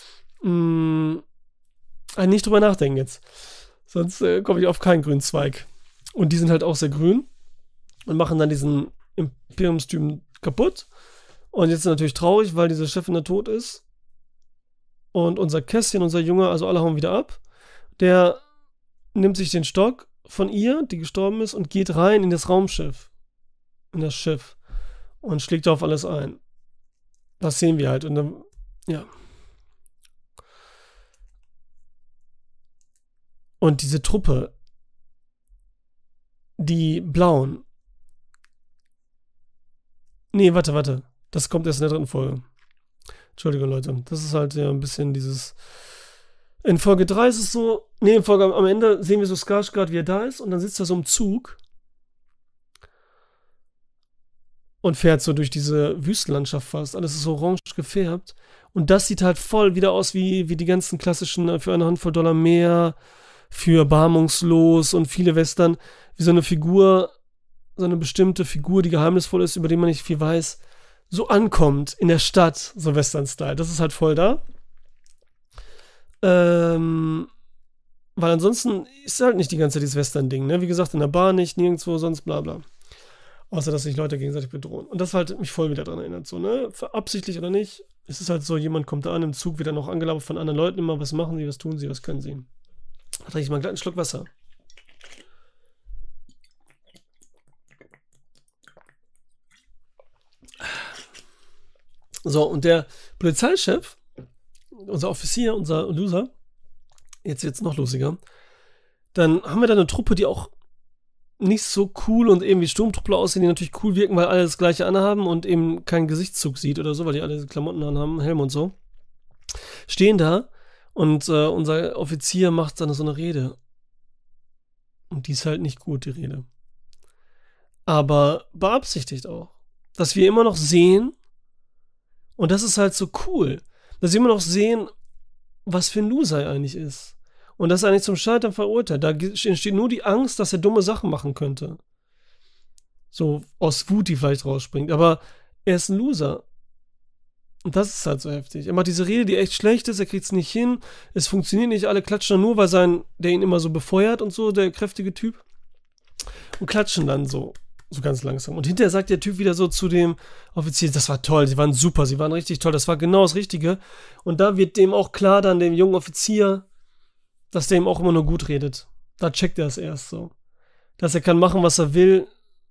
Nicht drüber nachdenken jetzt. Sonst komme ich auf keinen grünen Zweig. Und die sind halt auch sehr grün und machen dann diesen Imperiumstypen kaputt. Und jetzt ist natürlich traurig, weil diese Chefin da tot ist. Und unser Cassian, unser Junge, also alle hauen wieder ab. Der nimmt sich den Stock von ihr, die gestorben ist, und geht rein in das Raumschiff. In das Schiff. Und schlägt auf alles ein. Das sehen wir halt. Und dann, ja. Und diese Truppe, die Blauen. Nee, warte. Das kommt erst in der 3. Folge. Entschuldigung, Leute. Das ist halt ja ein bisschen dieses. In Folge 3 ist es so. Nee, in Folge am Ende sehen wir so Skarsgård, wie er da ist. Und dann sitzt er so im Zug. Und fährt so durch diese Wüstenlandschaft fast. Alles ist so orange gefärbt. Und das sieht halt voll wieder aus wie die ganzen klassischen für eine Handvoll Dollar mehr für Erbarmungslos und viele Western, wie so eine Figur, so eine bestimmte Figur, die geheimnisvoll ist, über die man nicht viel weiß, so ankommt in der Stadt, so Western-Style. Das ist halt voll da. Weil ansonsten ist halt nicht die ganze Zeit dieses Western-Ding, ne? Wie gesagt, in der Bar nicht, nirgendwo, sonst bla bla. Außer, dass sich Leute gegenseitig bedrohen. Und das halt mich voll wieder daran erinnert, so, ne? Absichtlich oder nicht, es ist halt so, jemand kommt da an im Zug, wird dann auch angelabert von anderen Leuten immer, was machen sie, was tun sie, was können sie. Da trinke ich mal einen kleinen Schluck Wasser. So, und der Polizeichef, unser Offizier, unser Loser, jetzt wird's noch lustiger, dann haben wir da eine Truppe, die auch nicht so cool und eben wie Sturmtruppler aussehen, die natürlich cool wirken, weil alle das gleiche anhaben und eben keinen Gesichtszug sieht oder so, weil die alle diese Klamotten anhaben, Helm und so. Stehen da und unser Offizier macht dann so eine Rede. Und die ist halt nicht gut, die Rede. Aber beabsichtigt auch. Dass wir immer noch sehen, und das ist halt so cool, dass wir immer noch sehen, was für ein Loser er eigentlich ist. Und dass er eigentlich zum Scheitern verurteilt. Da entsteht nur die Angst, dass er dumme Sachen machen könnte. So aus Wut, die vielleicht rausspringt. Aber er ist ein Loser. Und das ist halt so heftig. Er macht diese Rede, die echt schlecht ist, er kriegt es nicht hin. Es funktioniert nicht, alle klatschen nur, weil der ihn immer so befeuert und so, der kräftige Typ. Und klatschen dann so ganz langsam. Und hinterher sagt der Typ wieder so zu dem Offizier, das war toll, sie waren super, sie waren richtig toll, das war genau das Richtige. Und da wird dem auch klar, dann dem jungen Offizier, dass der ihm auch immer nur gut redet. Da checkt er es erst so. Dass er kann machen, was er will.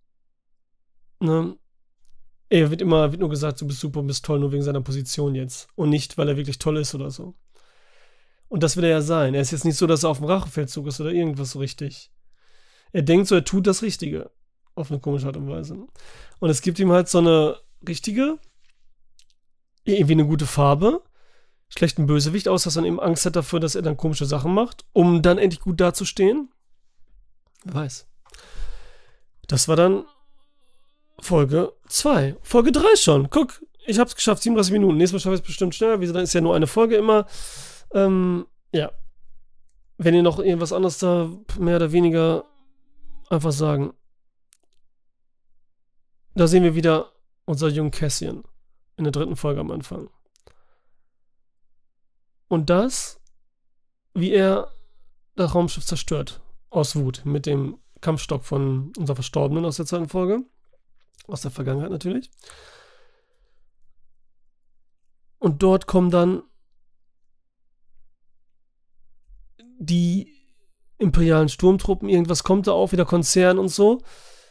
Ne? Er wird nur gesagt, du bist super, bist toll, nur wegen seiner Position jetzt. Und nicht, weil er wirklich toll ist oder so. Und das will er ja sein. Er ist jetzt nicht so, dass er auf dem Rachefeldzug ist oder irgendwas so richtig. Er denkt so, er tut das Richtige. Auf eine komische Art und Weise. Und es gibt ihm halt so eine richtige, irgendwie eine gute Farbe, schlechten Bösewicht aus, dass er eben Angst hat dafür, dass er dann komische Sachen macht, um dann endlich gut dazustehen. Wer weiß. Das war dann Folge 2. Folge 3 schon. Guck, ich hab's geschafft, 37 Minuten. Nächstes Mal schaffe ich es bestimmt schneller. Wie gesagt, dann ist ja nur eine Folge immer. Ja. Wenn ihr noch irgendwas anderes da mehr oder weniger einfach sagen. Da sehen wir wieder unser jungen Cassian in der 3. Folge am Anfang. Und das, wie er das Raumschiff zerstört. Aus Wut. Mit dem Kampfstock von unserer Verstorbenen aus der 2. Folge. Aus der Vergangenheit natürlich. Und dort kommen dann die imperialen Sturmtruppen. Irgendwas kommt da auf, wieder Konzern und so.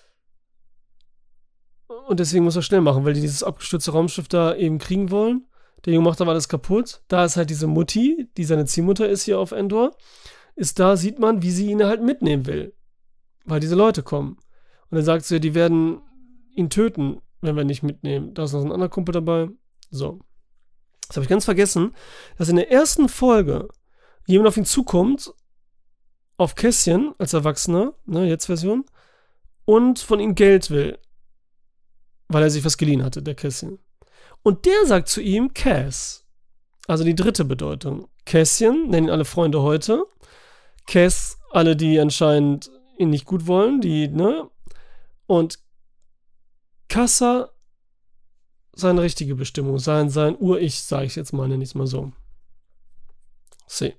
Und deswegen muss er schnell machen, weil die dieses abgestürzte Raumschiff da eben kriegen wollen. Der Junge macht aber alles kaputt. Da ist halt diese Mutti, die seine Ziehmutter ist hier auf Endor. Da sieht man, wie sie ihn halt mitnehmen will. Weil diese Leute kommen. Und dann sagt sie, die werden ihn töten, wenn wir ihn nicht mitnehmen. Da ist noch ein anderer Kumpel dabei. So. Das habe ich ganz vergessen, dass in der 1. Folge jemand auf ihn zukommt, auf Cassian als Erwachsener, ne, jetzt Version, und von ihm Geld will. Weil er sich was geliehen hatte, der Cassian. Und der sagt zu ihm Cass. Also die 3. Bedeutung. Cassian, nennen ihn alle Freunde heute. Cass, alle, die anscheinend ihn nicht gut wollen, die, ne? Und Kassa, seine richtige Bestimmung, sein Ur-Ich, sage ich jetzt mal, nenne ich es mal so. See.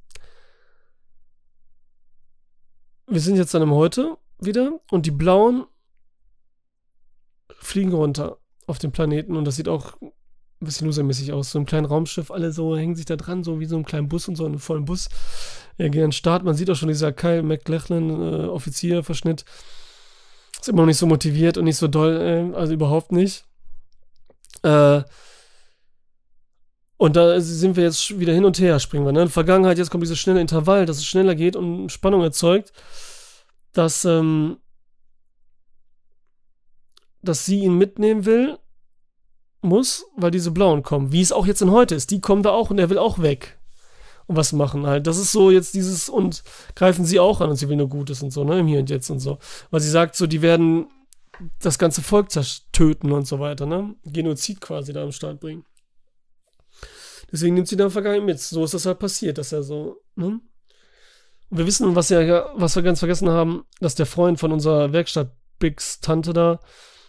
Wir sind jetzt dann im Heute wieder und die Blauen fliegen runter auf den Planeten und das sieht auch ein bisschen losermäßig aus. So ein kleines Raumschiff, alle so hängen sich da dran, so wie so ein kleinen Bus und so einen vollen Bus. Gehen an den Start. Man sieht auch schon dieser Kyle MacLachlan Offizierverschnitt. Ist immer noch nicht so motiviert und nicht so doll, also überhaupt nicht. Und da sind wir jetzt wieder hin und her, springen wir. Ne? In der Vergangenheit, jetzt kommt dieses schnelle Intervall, dass es schneller geht und Spannung erzeugt, dass sie ihn mitnehmen muss, weil diese Blauen kommen. Wie es auch jetzt in heute ist. Die kommen da auch und er will auch weg. Und was machen halt. Das ist so jetzt dieses, und greifen sie auch an und sie will nur Gutes und so, ne, im Hier und Jetzt und so. Weil sie sagt so, die werden das ganze Volk töten und so weiter, ne. Genozid quasi da am Start bringen. Deswegen nimmt sie dann Vergangenheit mit. So ist das halt passiert, dass er so, ne. Und wir wissen, was wir ganz vergessen haben, dass der Freund von unserer Werkstatt Biggs Tante da,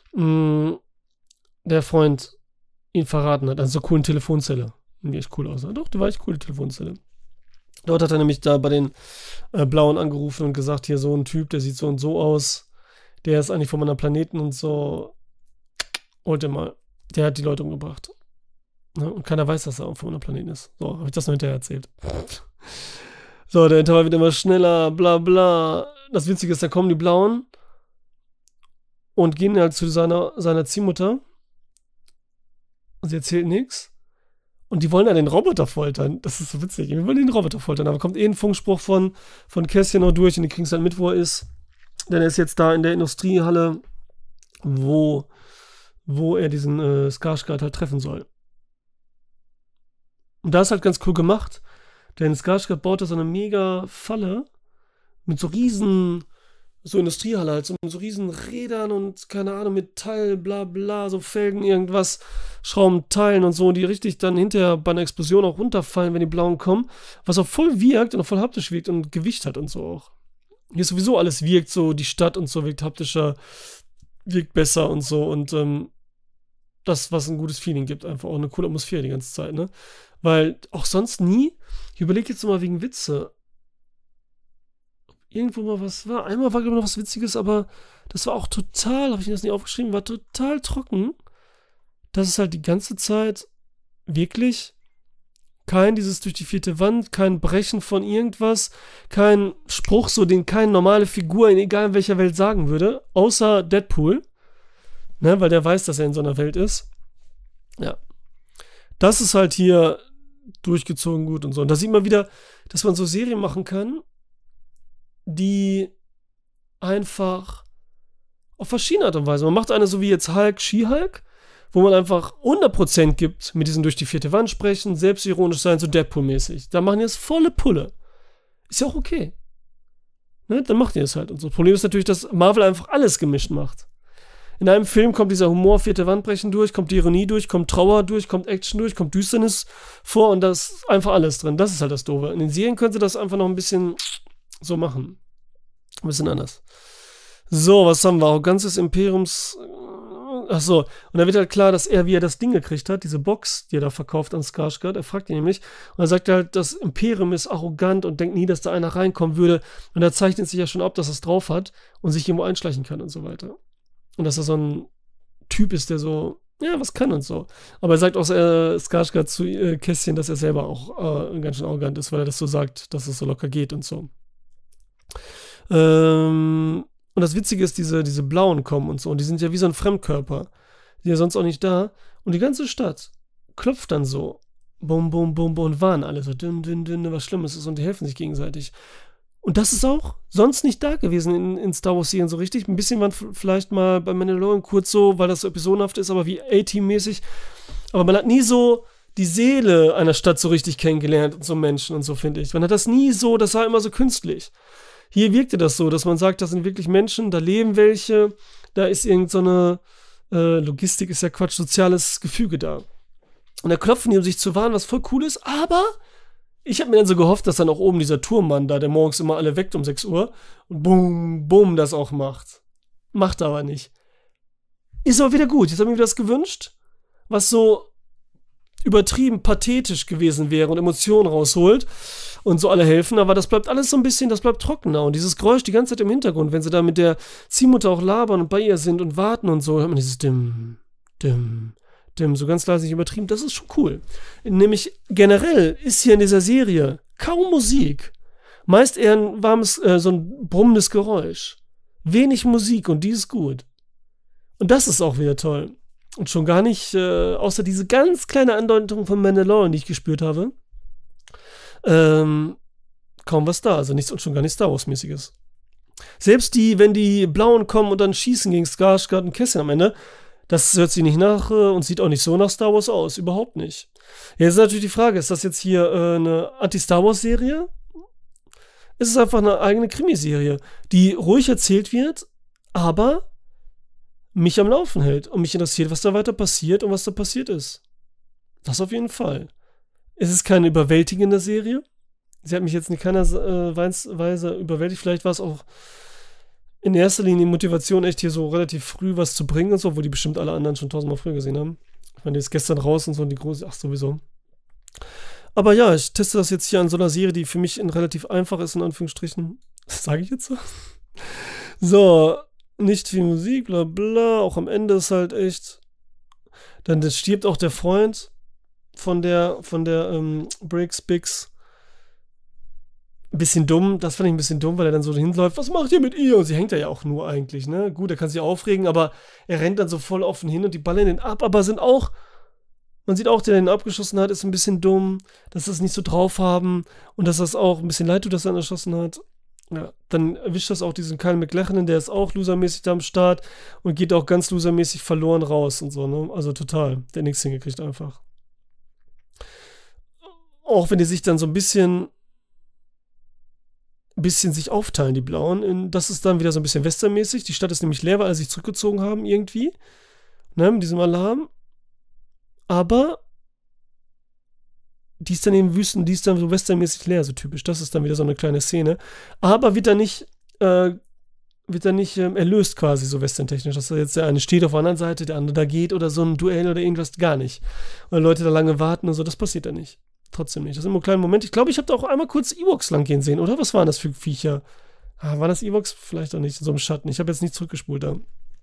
der Freund ihn verraten hat. Also so coolen Telefonzelle. Die echt cool aussah. Doch, die war echt coole Telefonzelle. Dort hat er nämlich da bei den Blauen angerufen und gesagt, hier so ein Typ, der sieht so und so aus. Der ist eigentlich von meiner Planeten und so. Holt den mal. Der hat die Leute umgebracht. Ja, und keiner weiß, dass er von meiner Planeten ist. So, habe ich das noch hinterher erzählt. So, der Intervall wird immer schneller, bla bla. Das Witzige ist, da kommen die Blauen und gehen halt zu seiner Ziehmutter. Und sie erzählt nichts. Und die wollen ja den Roboter foltern. Das ist so witzig. Wir wollen den Roboter foltern. Aber kommt ein Funkspruch von Kästchen noch durch und die kriegen es halt mit, wo er ist. Denn er ist jetzt da in der Industriehalle, wo er diesen Skarsgård halt treffen soll. Und da ist halt ganz cool gemacht. Denn Skarsgård baut da so eine mega Falle mit so riesen, so Industriehalle halt, so mit so riesen Rädern und keine Ahnung, Metall, bla bla, so Felgen, irgendwas, Schraubenteilen und so, die richtig dann hinterher bei einer Explosion auch runterfallen, wenn die Blauen kommen, was auch voll wirkt und auch voll haptisch wirkt und Gewicht hat und so auch. Hier ist sowieso alles wirkt so, die Stadt und so wirkt haptischer, wirkt besser und so und das, was ein gutes Feeling gibt, einfach auch eine coole Atmosphäre die ganze Zeit, ne? Weil auch sonst nie, ich überlege jetzt mal wegen Witze, irgendwo mal was war. Einmal war, glaube ich, noch was Witziges, aber das war auch total, habe ich mir das nicht aufgeschrieben, war total trocken. Das ist halt die ganze Zeit wirklich kein dieses durch die vierte Wand, kein Brechen von irgendwas, kein Spruch, so den keine normale Figur in egal welcher Welt sagen würde, außer Deadpool. Ne, weil der weiß, dass er in so einer Welt ist. Ja. Das ist halt hier durchgezogen gut und so. Und da sieht man wieder, dass man so Serien machen kann, die einfach auf verschiedene Art und Weise. Man macht eine so wie jetzt Hulk, She-Hulk, wo man einfach 100% gibt mit diesen durch die vierte Wand sprechen, selbstironisch sein, so Deadpool-mäßig. Da machen die es volle Pulle. Ist ja auch okay. Ne? Dann macht ihr es halt. Und so. Das Problem ist natürlich, dass Marvel einfach alles gemischt macht. In einem Film kommt dieser Humor, vierte Wandbrechen durch, kommt die Ironie durch, kommt Trauer durch, kommt Action durch, kommt Düsternis vor und da ist einfach alles drin. Das ist halt das Doofe. In den Serien können sie das einfach noch ein bisschen so machen. Ein bisschen anders. So, was haben wir? Arroganz des Imperiums. Achso, und da wird halt klar, dass er, wie er das Ding gekriegt hat, diese Box, die er da verkauft an Skarsgård, er fragt ihn nämlich, und er sagt halt, das Imperium ist arrogant und denkt nie, dass da einer reinkommen würde. Und da zeichnet sich ja schon ab, dass er es drauf hat und sich irgendwo einschleichen kann und so weiter. Und dass er so ein Typ ist, der so, ja, was kann und so. Aber er sagt auch Skarsgård zu Kästchen, dass er selber auch ganz schön arrogant ist, weil er das so sagt, dass es so locker geht und so. Und das Witzige ist, diese Blauen kommen und so, und die sind ja wie so ein Fremdkörper. Die sind ja sonst auch nicht da. Und die ganze Stadt klopft dann so. Bum, bum, bum, bum, und warnen alle so, dünn, dünn, dünn, was Schlimmes ist, und die helfen sich gegenseitig. Und das ist auch sonst nicht da gewesen in Star Wars-Serien so richtig. Ein bisschen waren vielleicht mal bei Mandalorian kurz so, weil das so episodenhaft ist, aber wie A-Team-mäßig. Aber man hat nie so die Seele einer Stadt so richtig kennengelernt und so Menschen und so, finde ich. Man hat das nie so, das war immer so künstlich. Hier wirkte das so, dass man sagt, das sind wirklich Menschen, da leben welche, da ist irgend so eine Logistik, ist ja Quatsch, soziales Gefüge da. Und da klopfen die, um sich zu warnen, was voll cool ist, aber ich habe mir dann so gehofft, dass dann auch oben dieser Turmmann da, der morgens immer alle weckt um 6 Uhr und bum, bum, das auch macht. Macht aber nicht. Ist aber wieder gut. Jetzt habe ich mir das gewünscht, was so übertrieben pathetisch gewesen wäre und Emotionen rausholt und so alle helfen, aber das bleibt alles so ein bisschen, das bleibt trockener und dieses Geräusch die ganze Zeit im Hintergrund, wenn sie da mit der Ziehmutter auch labern und bei ihr sind und warten und so, hört man dieses Dim, Dim, Dim, so ganz leise nicht übertrieben, das ist schon cool. Nämlich generell ist hier in dieser Serie kaum Musik, meist eher ein warmes, so ein brummendes Geräusch, wenig Musik und die ist gut. Und das ist auch wieder toll. Und schon gar nicht, außer diese ganz kleine Andeutung von Mandalorian, die ich gespürt habe, kaum was da. Also nichts und schon gar nicht Star Wars-mäßiges. Selbst wenn die Blauen kommen und dann schießen gegen Skarsgård und Kästchen am Ende, das hört sich nicht nach und sieht auch nicht so nach Star Wars aus. Überhaupt nicht. Jetzt ist natürlich die Frage, ist das jetzt hier eine Anti-Star Wars-Serie? Ist es einfach eine eigene Krimiserie, die ruhig erzählt wird, aber mich am Laufen hält und mich interessiert, was da weiter passiert und was da passiert ist. Das auf jeden Fall. Es ist keine überwältigende Serie. sie hat mich jetzt in keiner Weise überwältigt. Vielleicht war es auch in erster Linie Motivation, echt hier so relativ früh was zu bringen und so, wo die bestimmt alle anderen schon tausendmal früher gesehen haben. Ich meine, die ist gestern raus und so, und die große, ach sowieso. Aber ja, ich teste das jetzt hier an so einer Serie, die für mich relativ einfach ist, in Anführungsstrichen. Das sage ich jetzt so. So, nicht viel Musik, bla bla. Auch am Ende ist halt echt. Dann stirbt auch der Freund von der Breaks Biggs. Ein bisschen dumm, das fand ich ein bisschen dumm, weil er dann so hinläuft, was macht ihr mit ihr? Und sie hängt ja auch nur eigentlich, ne? Gut, er kann sich aufregen, aber er rennt dann so voll offen hin und die ballern ihn ab, aber sind auch, man sieht auch, der ihn abgeschossen hat, ist ein bisschen dumm, dass sie es nicht so drauf haben und dass das auch ein bisschen leid tut, dass er ihn erschossen hat. Ja, dann erwischt das auch diesen Kyle MacLachlan, der ist auch losermäßig da am Start und geht auch ganz losermäßig verloren raus und so, ne? Also total, der nichts hingekriegt einfach. Auch wenn die sich dann so ein bisschen sich aufteilen, die Blauen. Das ist dann wieder so ein bisschen westernmäßig. Die Stadt ist nämlich leer, weil sie sich zurückgezogen haben irgendwie. Ne, mit diesem Alarm. Aber die ist dann eben Wüsten, die ist dann so westernmäßig leer, so typisch. Das ist dann wieder so eine kleine Szene. Aber wird dann nicht erlöst quasi, so westerntechnisch. Dass da jetzt der eine steht auf der anderen Seite, der andere da geht oder so ein Duell oder irgendwas, gar nicht. Oder Leute da lange warten und so, das passiert da nicht. Trotzdem nicht. Das sind nur kleine Momente. Ich glaube, ich habe da auch einmal kurz Ewoks lang gehen sehen, oder? Was waren das für Viecher? Waren das Ewoks? Vielleicht auch nicht, so im Schatten. Ich habe jetzt nicht zurückgespult da.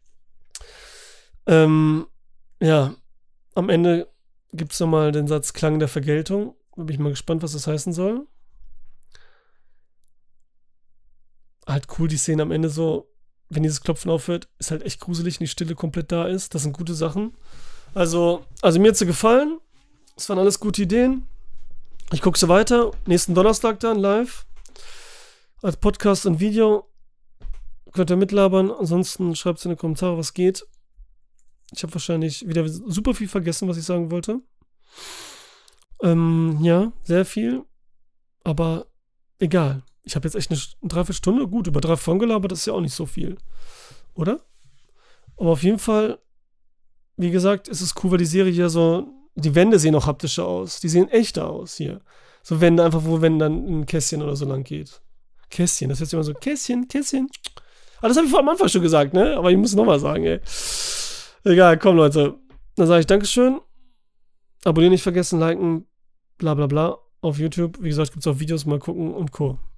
Ja. Am Ende gibt es nochmal den Satz Klang der Vergeltung. Da bin ich mal gespannt, was das heißen soll. Halt cool, die Szene am Ende so, wenn dieses Klopfen aufhört, ist halt echt gruselig, wenn die Stille komplett da ist. Das sind gute Sachen. Also mir hat sie gefallen. Es waren alles gute Ideen. Ich gucke so weiter. Nächsten Donnerstag dann live. Als Podcast und Video. Könnt ihr mitlabern. Ansonsten schreibt es in die Kommentare, was geht. Ich habe wahrscheinlich wieder super viel vergessen, was ich sagen wollte. Ja, sehr viel. Aber egal. Ich habe jetzt echt eine Dreiviertelstunde. Gut, über 3 Folgen gelabert, das ist ja auch nicht so viel. Oder? Aber auf jeden Fall, wie gesagt, ist es cool, weil die Serie hier so. Die Wände sehen auch haptischer aus. Die sehen echter aus hier. So Wände einfach, wenn dann ein Kästchen oder so lang geht. Kästchen, das ist jetzt immer so, Kästchen. Ah, das habe ich vor am Anfang schon gesagt, ne? Aber ich muss es nochmal sagen, ey. Egal, komm, Leute. Dann sage ich Dankeschön. Abonnieren nicht vergessen, liken, bla bla bla. Auf YouTube. Wie gesagt, gibt es auch Videos, mal gucken und Co.